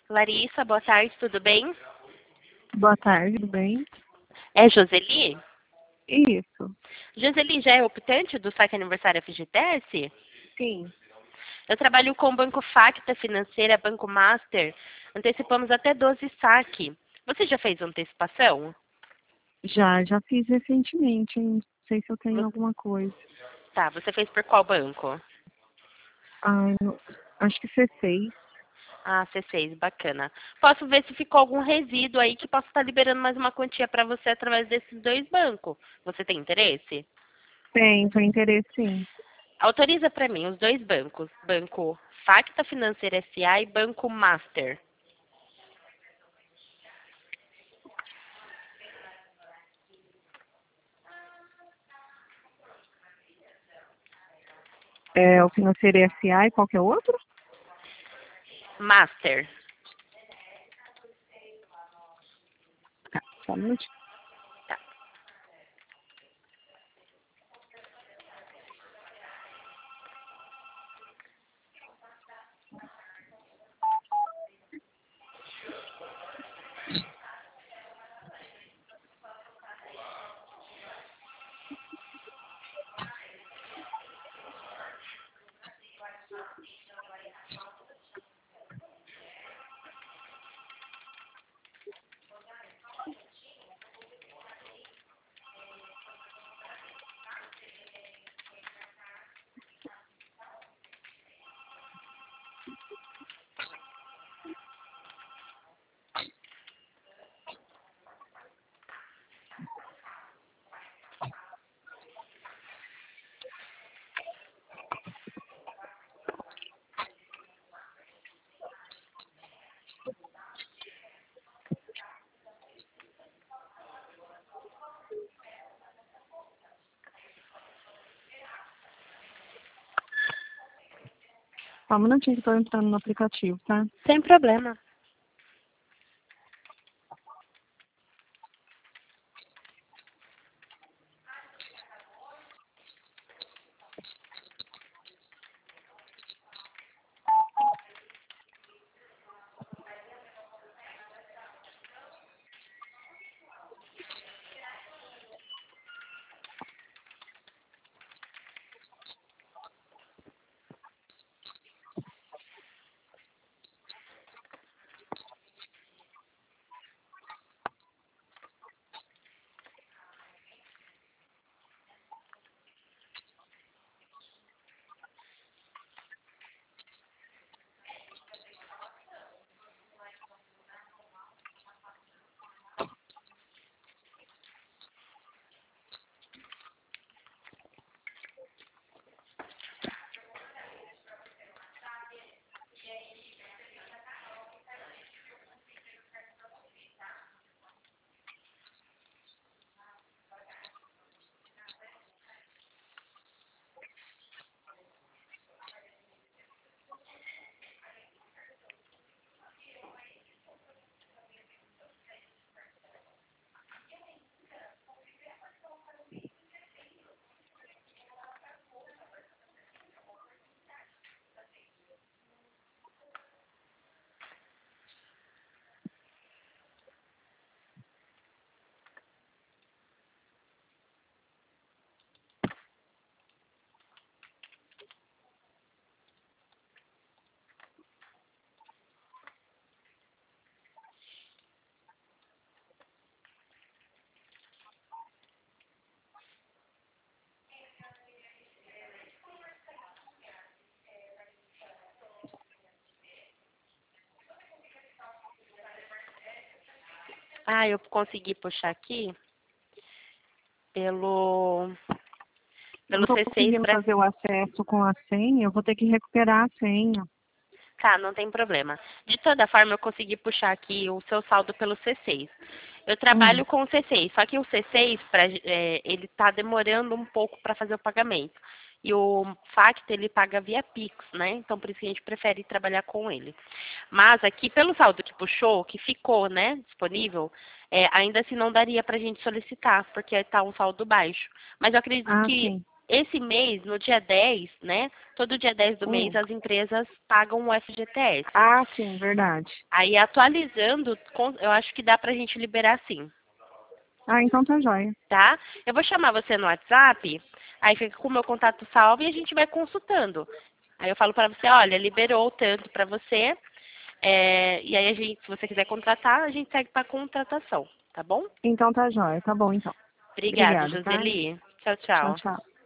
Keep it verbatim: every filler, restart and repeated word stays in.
Larissa, boa tarde, tudo bem? Boa tarde, tudo bem? É Joseli? Isso, Joseli, já é optante do saque aniversário F G T S? sim. Eu trabalho com o Banco Facta Financeira, Banco Master. Antecipamos até doze saque. Você já fez antecipação? Já, já fiz recentemente, hein? Não sei se eu tenho Vo- alguma coisa. Tá, você fez por qual banco? Ai, não- acho que C seis. Ah, C seis, bacana. Posso ver se ficou algum resíduo aí que posso estar liberando mais uma quantia para você através desses dois bancos. Você tem interesse? Tem, tem interesse sim. Autoriza para mim os dois bancos, Banco Facta Financeira S A e Banco Master. É o Financeiro S A e qualquer outro? Master. Tá, só um minutinho. Só um minutinho que eu tô entrando no aplicativo, tá? Sem problema. Ah, eu consegui puxar aqui pelo, Não pelo tô C seis conseguindo para... fazer o acesso com a senha, eu vou ter que recuperar a senha. Tá, não tem problema. De toda forma, eu consegui puxar aqui o seu saldo pelo C seis. Eu Hum. trabalho com o C seis, só que o C seis, pra, é, ele está demorando um pouco para fazer o pagamento. E o Facta, ele paga via Pix, né? Então, por isso que a gente prefere trabalhar com ele. Mas aqui, pelo saldo que puxou, que ficou, né, disponível, é, ainda assim não daria para a gente solicitar, porque está um saldo baixo. Mas eu acredito Ah, que sim. Esse mês, no dia dez, né? Todo dia dez do mês Hum. as empresas pagam o F G T S. Ah, sim, verdade. Aí atualizando, com- eu acho que dá pra gente liberar sim, Ah, então tá jóia. tá? Eu vou chamar você no WhatsApp, aí fica com o meu contato salvo e a gente vai consultando. Aí eu falo pra você, olha, liberou tanto pra você, é, e aí a gente, se você quiser contratar, a gente segue pra contratação, tá bom? Então tá jóia. Tá bom, então. Obrigada, Obrigada, tá? Joseli. Tchau, Tchau, tchau. tchau.